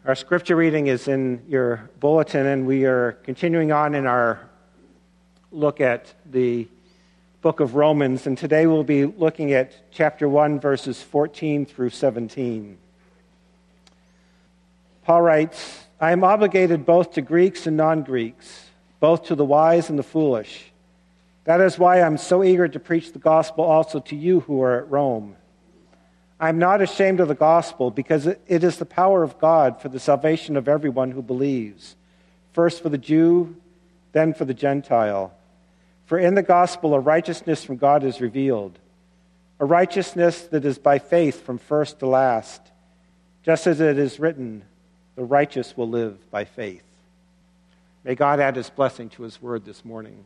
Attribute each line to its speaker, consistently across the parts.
Speaker 1: Our scripture reading is in your bulletin, and we are continuing on in our look at the book of Romans. And today we'll be looking at chapter 1, verses 14 through 17. Paul writes, I am obligated both to Greeks and non-Greeks, both to the wise and the foolish. That is why I'm so eager to preach the gospel also to you who are at Rome. I am not ashamed of the gospel, because it is the power of God for the salvation of everyone who believes, first for the Jew, then for the Gentile. For in the gospel a righteousness from God is revealed, a righteousness that is by faith from first to last, just as it is written, the righteous will live by faith. May God add his blessing to his word this morning.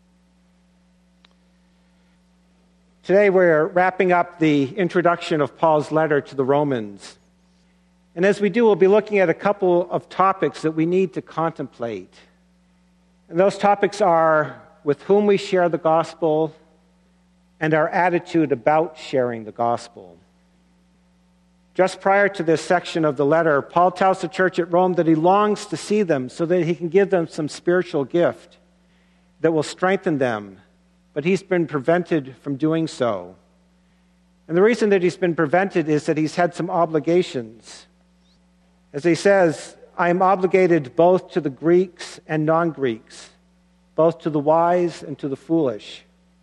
Speaker 1: Today we're wrapping up the introduction of Paul's letter to the Romans. And as we do, we'll be looking at a couple of topics that we need to contemplate. And those topics are with whom we share the gospel and our attitude about sharing the gospel. Just prior to this section of the letter, Paul tells the church at Rome that he longs to see them so that he can give them some spiritual gift that will strengthen them. But he's been prevented from doing so. And the reason that he's been prevented is that he's had some obligations. As he says, I am obligated both to the Greeks and non-Greeks, both to the wise and to the foolish.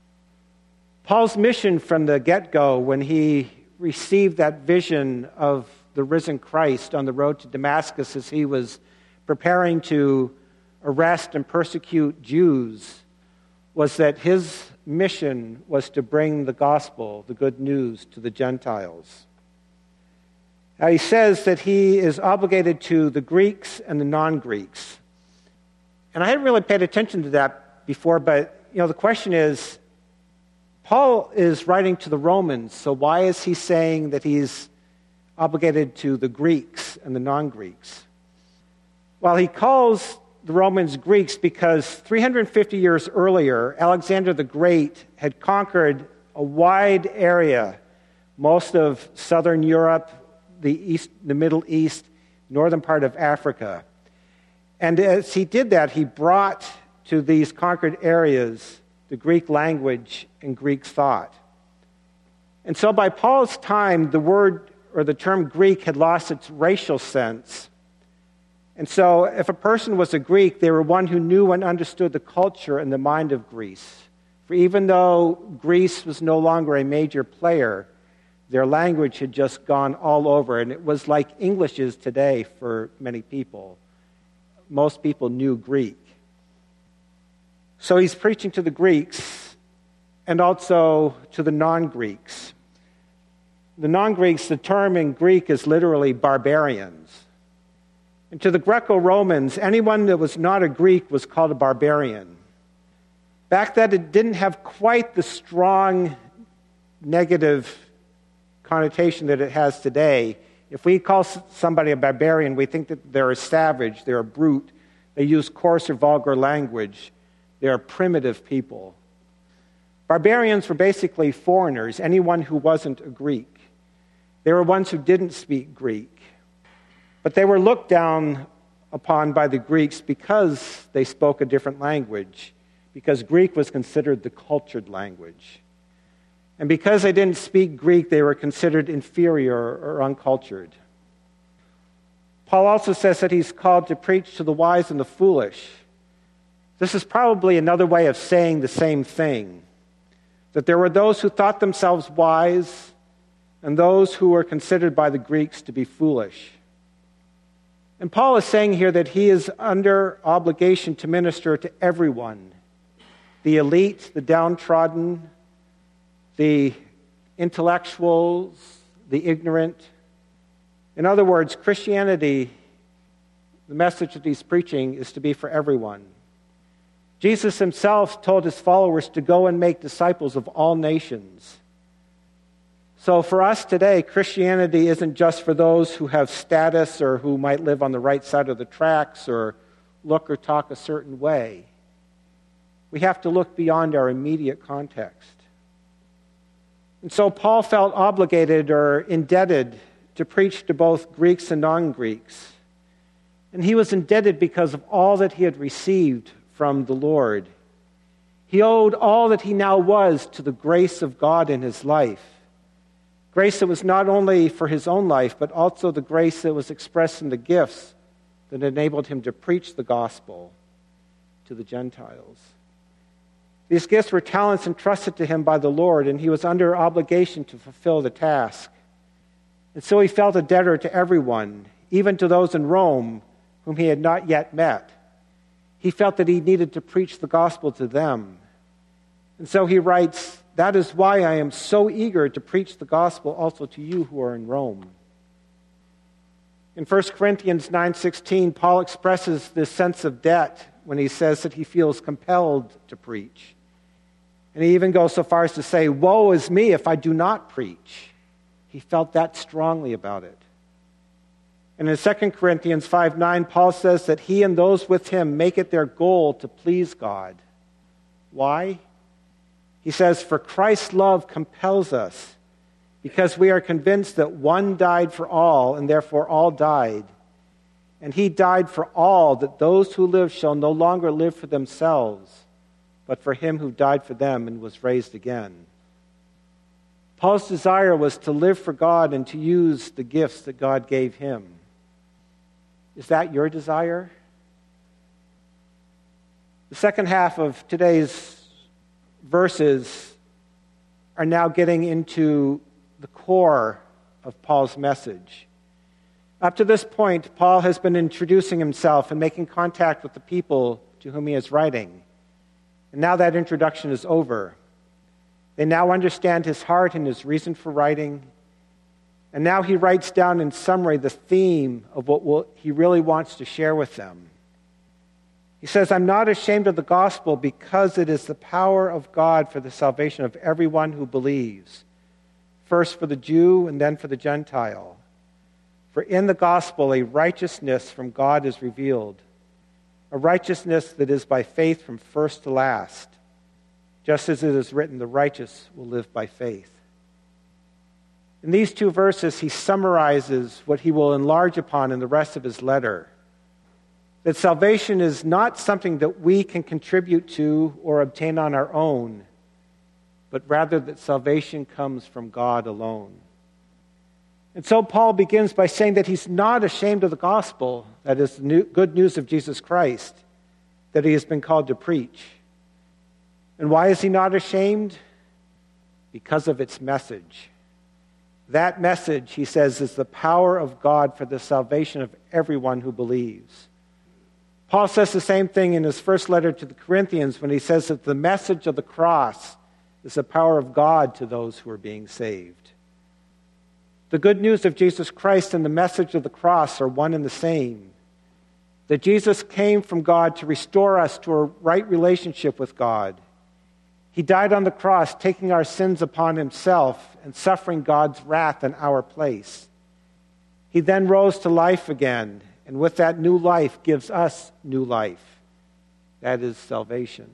Speaker 1: Paul's mission from the get-go, when he received that vision of the risen Christ on the road to Damascus as he was preparing to arrest and persecute Jews, was that his mission was to bring the gospel, the good news, to the Gentiles. Now he says that he is obligated to the Greeks and the non-Greeks. And I hadn't really paid attention to that before, but the question is, Paul is writing to the Romans, so why is he saying that he's obligated to the Greeks and the non-Greeks? Well, he calls the Romans Greeks because 350 years earlier, Alexander the Great had conquered a wide area, most of southern Europe, the Middle East, northern part of Africa. And as he did that, he brought to these conquered areas the Greek language and Greek thought. And so by Paul's time, the word or the term Greek had lost its racial sense. And so if a person was a Greek, they were one who knew and understood the culture and the mind of Greece. For even though Greece was no longer a major player, their language had just gone all over, and it was like English is today for many people. Most people knew Greek. So he's preaching to the Greeks and also to the non-Greeks. The non-Greeks, the term in Greek is literally barbarians. And to the Greco-Romans, anyone that was not a Greek was called a barbarian. Back then, it didn't have quite the strong negative connotation that it has today. If we call somebody a barbarian, we think that they're a savage, they're a brute, they use coarse or vulgar language, they're primitive people. Barbarians were basically foreigners, anyone who wasn't a Greek. They were ones who didn't speak Greek. But they were looked down upon by the Greeks because they spoke a different language, because Greek was considered the cultured language. And because they didn't speak Greek, they were considered inferior or uncultured. Paul also says that he's called to preach to the wise and the foolish. This is probably another way of saying the same thing, that there were those who thought themselves wise and those who were considered by the Greeks to be foolish. And Paul is saying here that he is under obligation to minister to everyone, the elite, the downtrodden, the intellectuals, the ignorant. In other words, Christianity, the message that he's preaching, is to be for everyone. Jesus himself told his followers to go and make disciples of all nations. So for us today, Christianity isn't just for those who have status or who might live on the right side of the tracks or look or talk a certain way. We have to look beyond our immediate context. And so Paul felt obligated or indebted to preach to both Greeks and non-Greeks. And he was indebted because of all that he had received from the Lord. He owed all that he now was to the grace of God in his life. Grace that was not only for his own life, but also the grace that was expressed in the gifts that enabled him to preach the gospel to the Gentiles. These gifts were talents entrusted to him by the Lord, and he was under obligation to fulfill the task. And so he felt a debtor to everyone, even to those in Rome whom he had not yet met. He felt that he needed to preach the gospel to them. And so he writes, "That is why I am so eager to preach the gospel also to you who are in Rome." In 1 Corinthians 9:16, Paul expresses this sense of debt when he says that he feels compelled to preach. And he even goes so far as to say, "Woe is me if I do not preach." He felt that strongly about it. And in 2 Corinthians 5:9, Paul says that he and those with him make it their goal to please God. Why? He says, "For Christ's love compels us, because we are convinced that one died for all, and therefore all died. And he died for all, that those who live shall no longer live for themselves, but for him who died for them and was raised again." Paul's desire was to live for God and to use the gifts that God gave him. Is that your desire? The second half of today's verses are now getting into the core of Paul's message. Up to this point, Paul has been introducing himself and making contact with the people to whom he is writing. And now that introduction is over. They now understand his heart and his reason for writing. And now he writes down in summary the theme of what he really wants to share with them. He says, "I'm not ashamed of the gospel because it is the power of God for the salvation of everyone who believes, first for the Jew and then for the Gentile. For in the gospel a righteousness from God is revealed, a righteousness that is by faith from first to last. Just as it is written, the righteous will live by faith." In these two verses, he summarizes what he will enlarge upon in the rest of his letter. That salvation is not something that we can contribute to or obtain on our own, but rather that salvation comes from God alone. And so Paul begins by saying that he's not ashamed of the gospel, that is the good news of Jesus Christ, that he has been called to preach. And why is he not ashamed? Because of its message. That message, he says, is the power of God for the salvation of everyone who believes. Paul says the same thing in his first letter to the Corinthians when he says that the message of the cross is the power of God to those who are being saved. The good news of Jesus Christ and the message of the cross are one and the same. That Jesus came from God to restore us to a right relationship with God. He died on the cross, taking our sins upon himself and suffering God's wrath in our place. He then rose to life again, and with that new life gives us new life. That is salvation.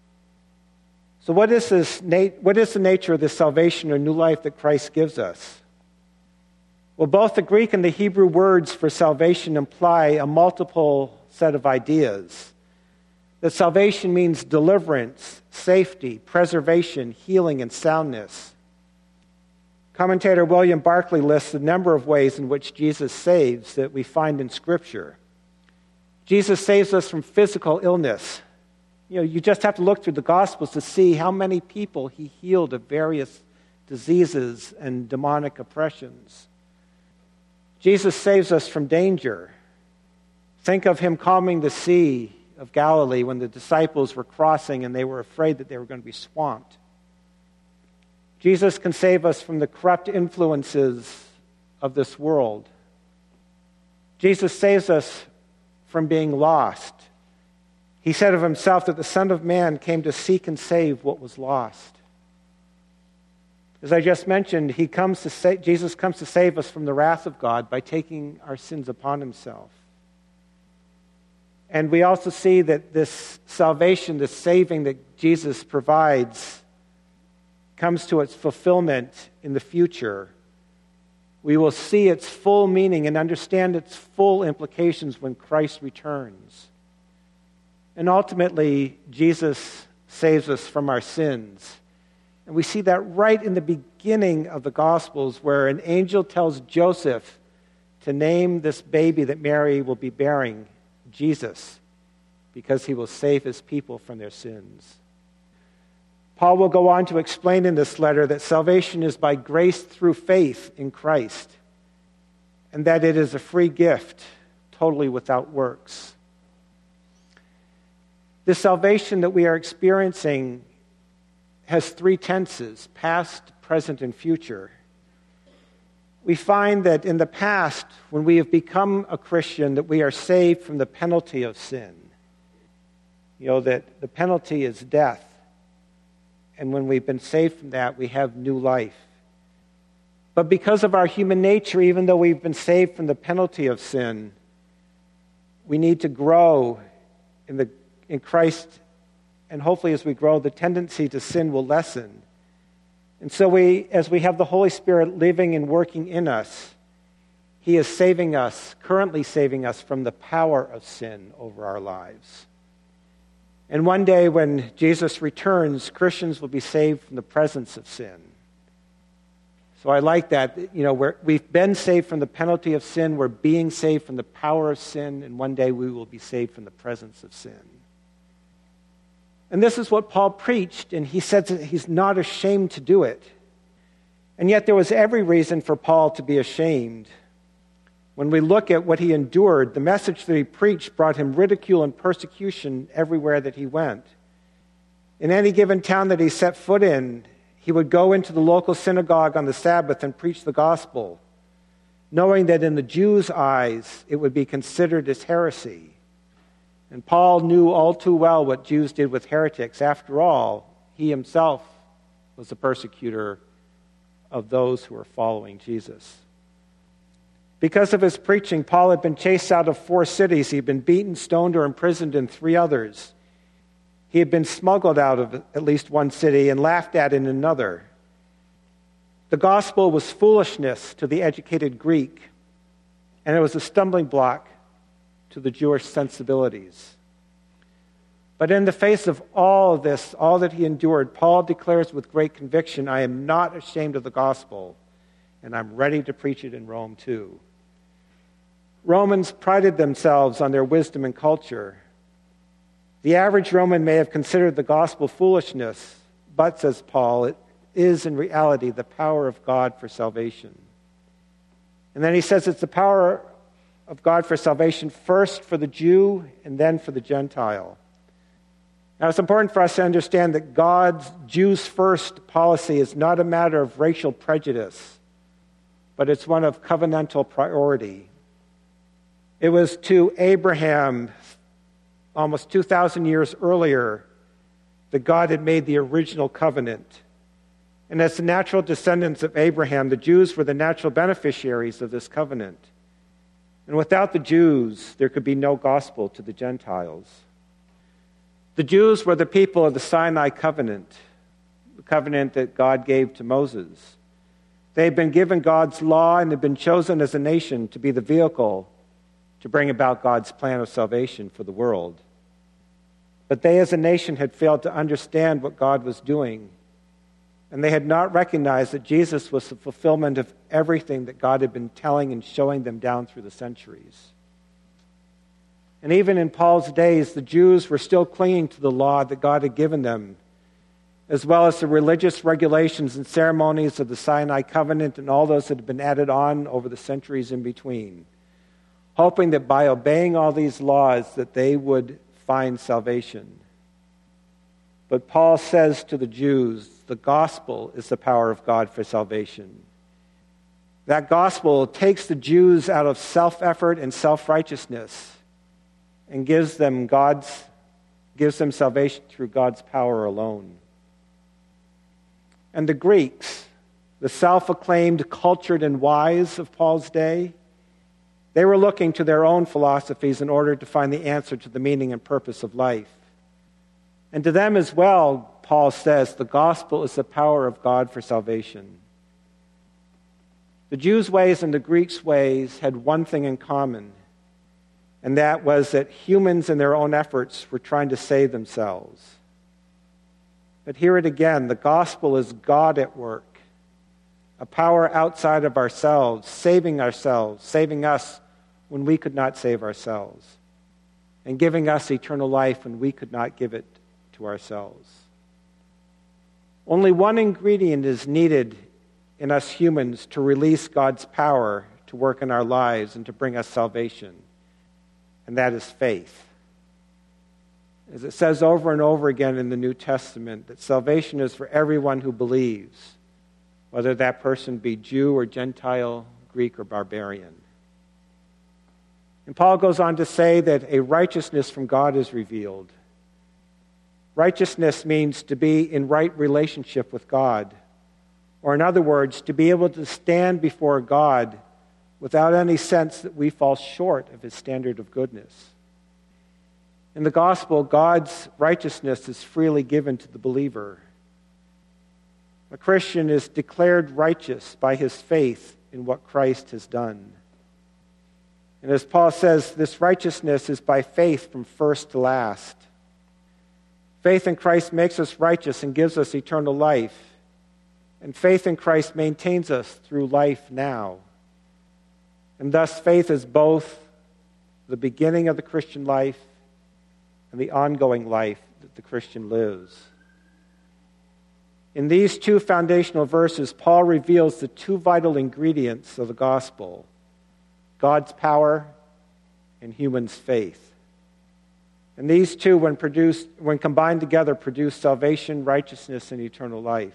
Speaker 1: So what is the nature of this salvation or new life that Christ gives us? Well, both the Greek and the Hebrew words for salvation imply a multiple set of ideas. That salvation means deliverance, safety, preservation, healing, and soundness. Commentator William Barclay lists a number of ways in which Jesus saves that we find in Scripture. Jesus saves us from physical illness. You just have to look through the Gospels to see how many people he healed of various diseases and demonic oppressions. Jesus saves us from danger. Think of him calming the sea of Galilee when the disciples were crossing and they were afraid that they were going to be swamped. Jesus can save us from the corrupt influences of this world. Jesus saves us from being lost. He said of himself that the Son of Man came to seek and save what was lost. As I just mentioned, Jesus comes to save us from the wrath of God by taking our sins upon himself. And we also see that this salvation, this saving that Jesus provides, comes to its fulfillment in the future We will see its full meaning and understand its full implications when Christ returns. And ultimately, Jesus saves us from our sins. And we see that right in the beginning of the Gospels, where an angel tells Joseph to name this baby that Mary will be bearing Jesus, because he will save his people from their sins. Paul will go on to explain in this letter that salvation is by grace through faith in Christ, and that it is a free gift, totally without works. The salvation that we are experiencing has three tenses: past, present, and future. We find that in the past, when we have become a Christian, that we are saved from the penalty of sin. You know, that the penalty is death. And when we've been saved from that, we have new life. But because of our human nature, even though we've been saved from the penalty of sin, we need to grow in Christ. And hopefully as we grow, the tendency to sin will lessen. And so as we have the Holy Spirit living and working in us, He is saving us, currently saving us from the power of sin over our lives. And one day when Jesus returns, Christians will be saved from the presence of sin. So I like that. You know, we've been saved from the penalty of sin. We're being saved from the power of sin. And one day we will be saved from the presence of sin. And this is what Paul preached, and he said that he's not ashamed to do it. And yet there was every reason for Paul to be ashamed. When we look at what he endured, the message that he preached brought him ridicule and persecution everywhere that he went. In any given town that he set foot in, he would go into the local synagogue on the Sabbath and preach the gospel, knowing that in the Jews' eyes it would be considered as heresy. And Paul knew all too well what Jews did with heretics. After all, he himself was a persecutor of those who were following Jesus. Because of his preaching, Paul had been chased out of 4 cities. He had been beaten, stoned, or imprisoned in 3 others. He had been smuggled out of at least 1 city and laughed at in another. The gospel was foolishness to the educated Greek, and it was a stumbling block to the Jewish sensibilities. But in the face of all of this, all that he endured, Paul declares with great conviction, I am not ashamed of the gospel, and I'm ready to preach it in Rome too. Romans prided themselves on their wisdom and culture. The average Roman may have considered the gospel foolishness, but, says Paul, it is in reality the power of God for salvation. And then he says it's the power of God for salvation, first for the Jew and then for the Gentile. Now, it's important for us to understand that God's Jews first policy is not a matter of racial prejudice, but it's one of covenantal priority. It was to Abraham, almost 2,000 years earlier, that God had made the original covenant. And as the natural descendants of Abraham, the Jews were the natural beneficiaries of this covenant. And without the Jews, there could be no gospel to the Gentiles. The Jews were the people of the Sinai covenant, the covenant that God gave to Moses. They had been given God's law and had been chosen as a nation to be the vehicle to bring about God's plan of salvation for the world. But they as a nation had failed to understand what God was doing, and they had not recognized that Jesus was the fulfillment of everything that God had been telling and showing them down through the centuries. And even in Paul's days, the Jews were still clinging to the law that God had given them, as well as the religious regulations and ceremonies of the Sinai covenant and all those that had been added on over the centuries in between, hoping that by obeying all these laws that they would find salvation. But Paul says to the Jews, the gospel is the power of God for salvation. That gospel takes the Jews out of self-effort and self-righteousness and gives them salvation through God's power alone. And the Greeks, the self-acclaimed cultured and wise of Paul's day, they were looking to their own philosophies in order to find the answer to the meaning and purpose of life. And to them as well, Paul says, the gospel is the power of God for salvation. The Jews' ways and the Greeks' ways had one thing in common, and that was that humans in their own efforts were trying to save themselves. But hear it again, the gospel is God at work, a power outside of ourselves, saving us when we could not save ourselves, and giving us eternal life when we could not give it to ourselves. Only one ingredient is needed in us humans to release God's power to work in our lives and to bring us salvation, and that is faith. As it says over and over again in the New Testament, that salvation is for everyone who believes, whether that person be Jew or Gentile, Greek or barbarian. And Paul goes on to say that a righteousness from God is revealed. Righteousness means to be in right relationship with God, or in other words, to be able to stand before God without any sense that we fall short of his standard of goodness. In the gospel, God's righteousness is freely given to the believer. A Christian is declared righteous by his faith in what Christ has done. And as Paul says, this righteousness is by faith from first to last. Faith in Christ makes us righteous and gives us eternal life. And faith in Christ maintains us through life now. And thus faith is both the beginning of the Christian life and the ongoing life that the Christian lives. In these two foundational verses, Paul reveals the two vital ingredients of the gospel: God's power and humans' faith. And these two, when combined together, produce salvation, righteousness, and eternal life.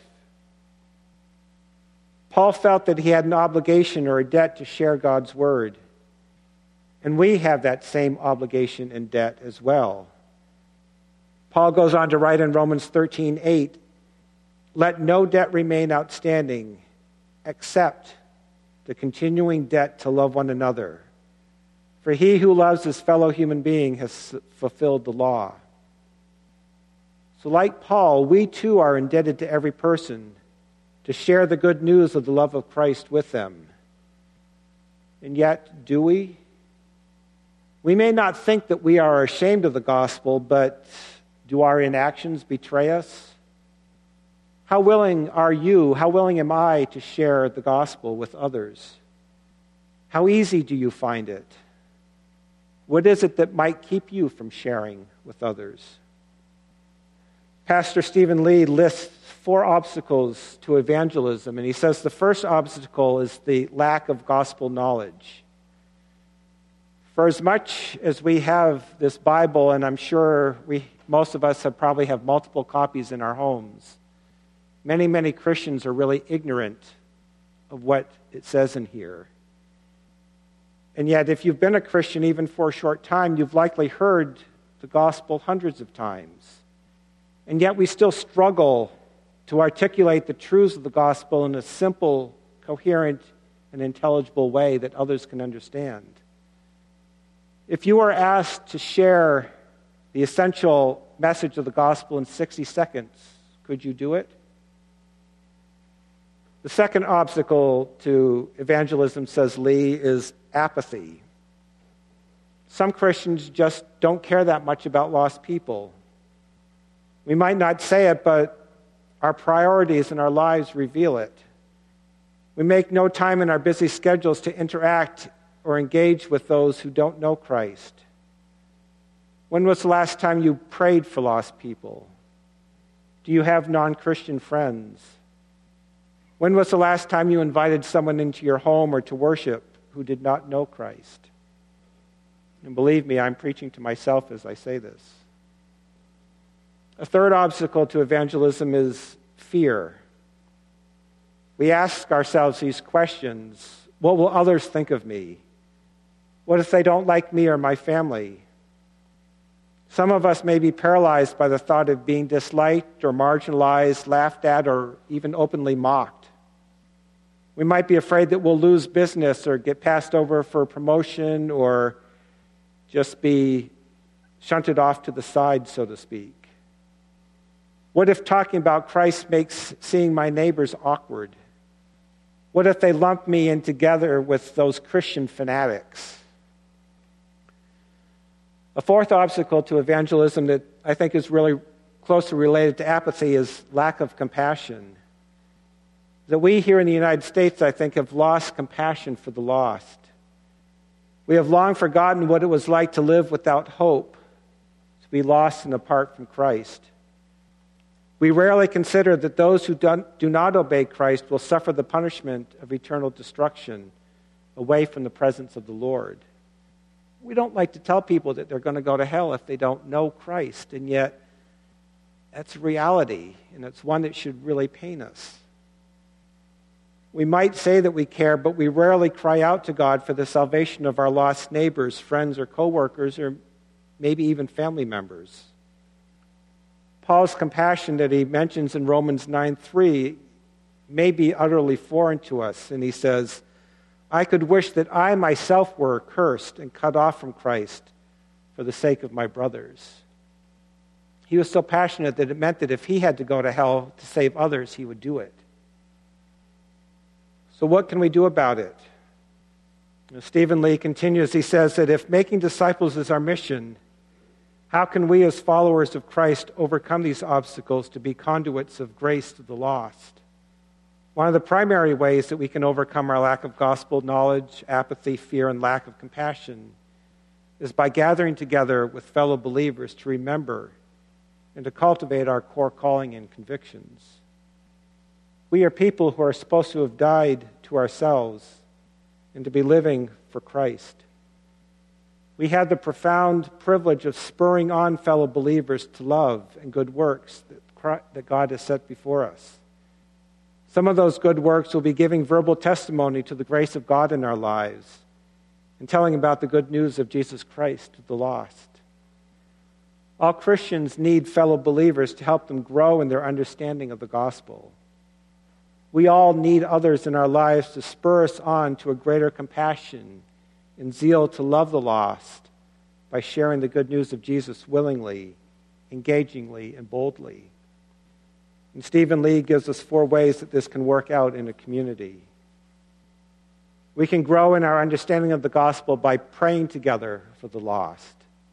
Speaker 1: Paul felt that he had an obligation or a debt to share God's word. And we have that same obligation and debt as well. Paul goes on to write in Romans 13:8, "Let no debt remain outstanding except the continuing debt to love one another. For he who loves his fellow human being has fulfilled the law." So like Paul, we too are indebted to every person to share the good news of the love of Christ with them. And yet, do we? We may not think that we are ashamed of the gospel, but do our inactions betray us? How willing are you, how willing am I to share the gospel with others? How easy do you find it? What is it that might keep you from sharing with others? Pastor Stephen Lee lists 4 obstacles to evangelism, and he says the first obstacle is the lack of gospel knowledge. For as much as we have this Bible, and I'm sure most of us probably have multiple copies in our homes, many, many Christians are really ignorant of what it says in here. And yet, if you've been a Christian even for a short time, you've likely heard the gospel hundreds of times. And yet we still struggle to articulate the truths of the gospel in a simple, coherent, and intelligible way that others can understand. If you were asked to share the essential message of the gospel in 60 seconds, could you do it? The second obstacle to evangelism, says Lee, is apathy. Some Christians just don't care that much about lost people. We might not say it, but our priorities in our lives reveal it. We make no time in our busy schedules to interact or engage with those who don't know Christ. When was the last time you prayed for lost people? Do you have non-Christian friends? When was the last time you invited someone into your home or to worship who did not know Christ? And believe me, I'm preaching to myself as I say this. A third obstacle to evangelism is fear. We ask ourselves these questions. What will others think of me? What if they don't like me or my family? Some of us may be paralyzed by the thought of being disliked or marginalized, laughed at, or even openly mocked. We might be afraid that we'll lose business or get passed over for a promotion or just be shunted off to the side, so to speak. What if talking about Christ makes seeing my neighbors awkward? What if they lump me in together with those Christian fanatics? A fourth obstacle to evangelism that I think is really closely related to apathy is lack of compassion. That we here in the United States, I think, have lost compassion for the lost. We have long forgotten what it was like to live without hope, to be lost and apart from Christ. We rarely consider that those who do not obey Christ will suffer the punishment of eternal destruction away from the presence of the Lord. We don't like to tell people that they're going to go to hell if they don't know Christ, and yet that's reality, and it's one that should really pain us. We might say that we care, but we rarely cry out to God for the salvation of our lost neighbors, friends, or coworkers, or maybe even family members. Paul's compassion that he mentions in Romans 9:3 may be utterly foreign to us, and he says, I could wish that I myself were cursed and cut off from Christ for the sake of my brothers. He was so passionate that it meant that if he had to go to hell to save others, he would do it. So what can we do about it? Stephen Lee continues, he says that if making disciples is our mission, how can we as followers of Christ overcome these obstacles to be conduits of grace to the lost? One of the primary ways that we can overcome our lack of gospel knowledge, apathy, fear, and lack of compassion is by gathering together with fellow believers to remember and to cultivate our core calling and convictions. We are people who are supposed to have died to ourselves and to be living for Christ. We had the profound privilege of spurring on fellow believers to love and good works that God has set before us. Some of those good works will be giving verbal testimony to the grace of God in our lives and telling about the good news of Jesus Christ to the lost. All Christians need fellow believers to help them grow in their understanding of the gospel. We all need others in our lives to spur us on to a greater compassion and zeal to love the lost by sharing the good news of Jesus willingly, engagingly, and boldly. And Stephen Lee gives us 4 ways that this can work out in a community. We can grow in our understanding of the gospel by praying together for the lost.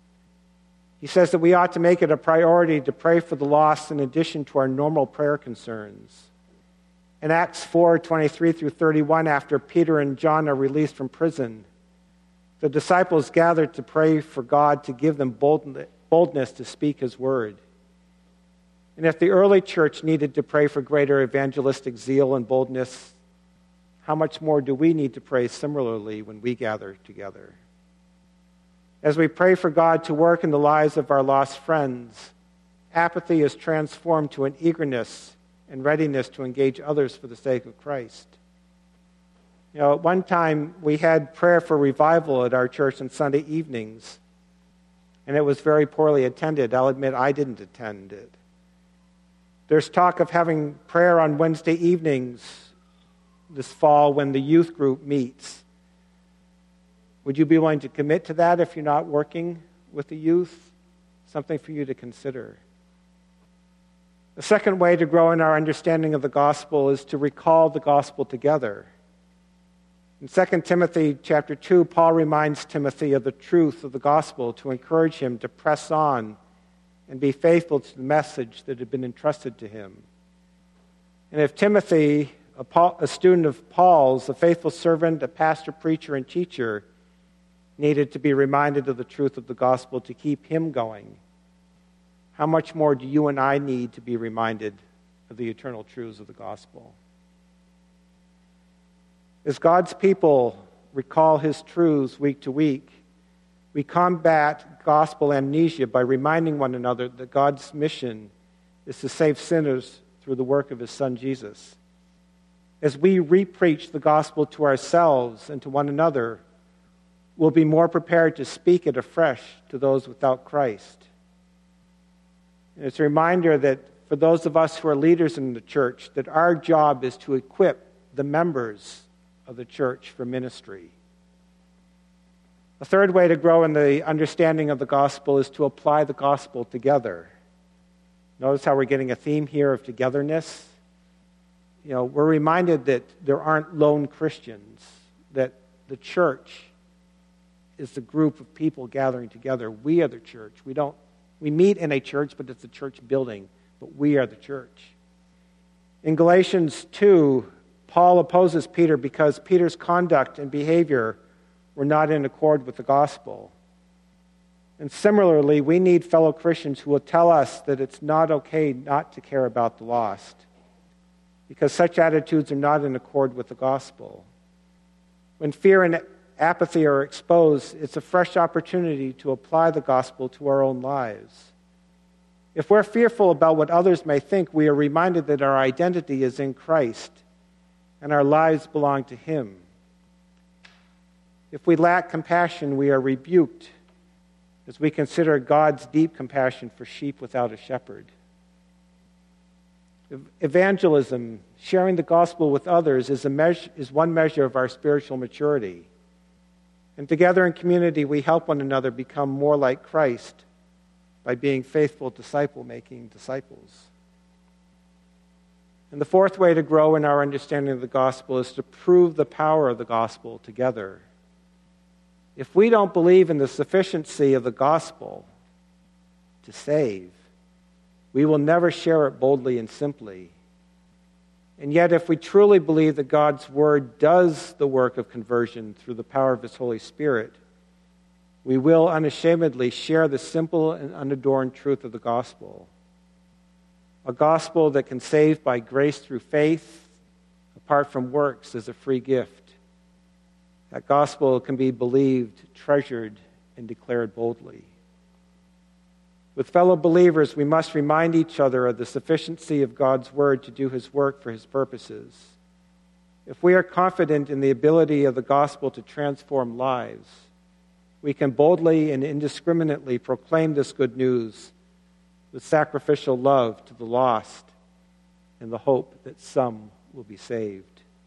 Speaker 1: He says that we ought to make it a priority to pray for the lost in addition to our normal prayer concerns. In Acts 4:23 through 31, after Peter and John are released from prison, the disciples gathered to pray for God to give them boldness to speak his word. And if the early church needed to pray for greater evangelistic zeal and boldness, how much more do we need to pray similarly when we gather together? As we pray for God to work in the lives of our lost friends, apathy is transformed to an eagerness and readiness to engage others for the sake of Christ. At one time, we had prayer for revival at our church on Sunday evenings, and it was very poorly attended. I'll admit I didn't attend it. There's talk of having prayer on Wednesday evenings this fall when the youth group meets. Would you be willing to commit to that if you're not working with the youth? Something for you to consider. The second way to grow in our understanding of the gospel is to recall the gospel together. In 2 Timothy chapter 2, Paul reminds Timothy of the truth of the gospel to encourage him to press on and be faithful to the message that had been entrusted to him. And if Timothy, a student of Paul's, a faithful servant, a pastor, preacher, and teacher, needed to be reminded of the truth of the gospel to keep him going, how much more do you and I need to be reminded of the eternal truths of the gospel? As God's people recall his truths week to week, we combat gospel amnesia by reminding one another that God's mission is to save sinners through the work of his Son Jesus. As we re-preach the gospel to ourselves and to one another, we'll be more prepared to speak it afresh to those without Christ. And it's a reminder that for those of us who are leaders in the church, that our job is to equip the members of the church for ministry. A third way to grow in the understanding of the gospel is to apply the gospel together. Notice how we're getting a theme here of togetherness. we're reminded that there aren't lone Christians, that the church is the group of people gathering together. We are the church. We meet in a church, but it's a church building, but we are the church. In Galatians 2, Paul opposes Peter because Peter's conduct and behavior were not in accord with the gospel. And similarly, we need fellow Christians who will tell us that it's not okay not to care about the lost, because such attitudes are not in accord with the gospel. When fear and apathy are exposed, it's a fresh opportunity to apply the gospel to our own lives. If we're fearful about what others may think, we are reminded that our identity is in Christ and our lives belong to Him. If we lack compassion, we are rebuked as we consider God's deep compassion for sheep without a shepherd. Evangelism, sharing the gospel with others, is one measure of our spiritual maturity. And together in community, we help one another become more like Christ by being faithful disciple-making disciples. And the fourth way to grow in our understanding of the gospel is to prove the power of the gospel together. If we don't believe in the sufficiency of the gospel to save, we will never share it boldly and simply. And yet, if we truly believe that God's Word does the work of conversion through the power of His Holy Spirit, we will unashamedly share the simple and unadorned truth of the gospel. A gospel that can save by grace through faith, apart from works, as a free gift. That gospel can be believed, treasured, and declared boldly. With fellow believers, we must remind each other of the sufficiency of God's Word to do His work for His purposes. If we are confident in the ability of the gospel to transform lives, we can boldly and indiscriminately proclaim this good news with sacrificial love to the lost and the hope that some will be saved.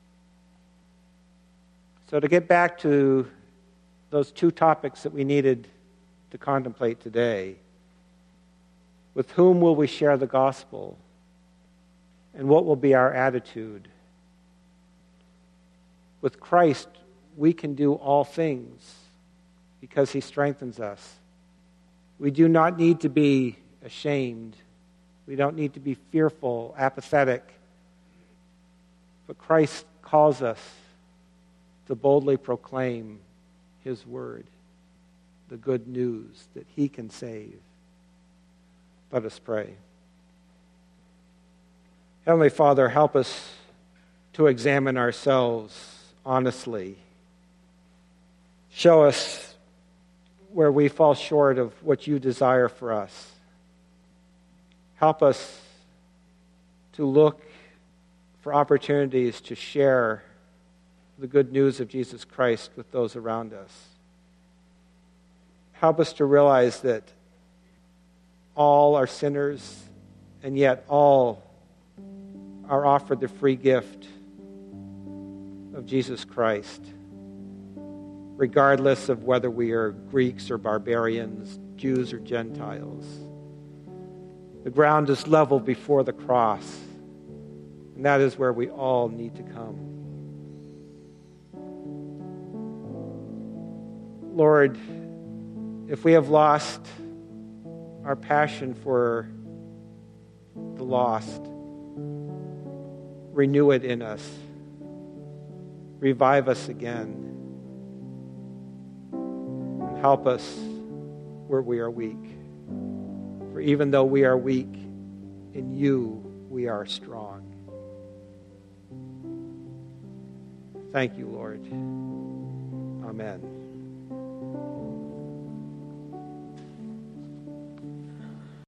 Speaker 1: So to get back to those two topics that we needed to contemplate today, with whom will we share the gospel? And what will be our attitude? With Christ, we can do all things because He strengthens us. We do not need to be ashamed. We don't need to be fearful, apathetic. But Christ calls us to boldly proclaim His word, the good news that He can save. Let us pray. Heavenly Father, help us to examine ourselves honestly. Show us where we fall short of what You desire for us. Help us to look for opportunities to share the good news of Jesus Christ with those around us. Help us to realize that all are sinners, and yet all are offered the free gift of Jesus Christ, regardless of whether we are Greeks or barbarians, Jews or Gentiles. The ground is level before the cross, and that is where we all need to come. Lord, if we have lost our passion for the lost, renew it in us. Revive us again. And help us where we are weak. For even though we are weak, in You we are strong. Thank You, Lord. Amen.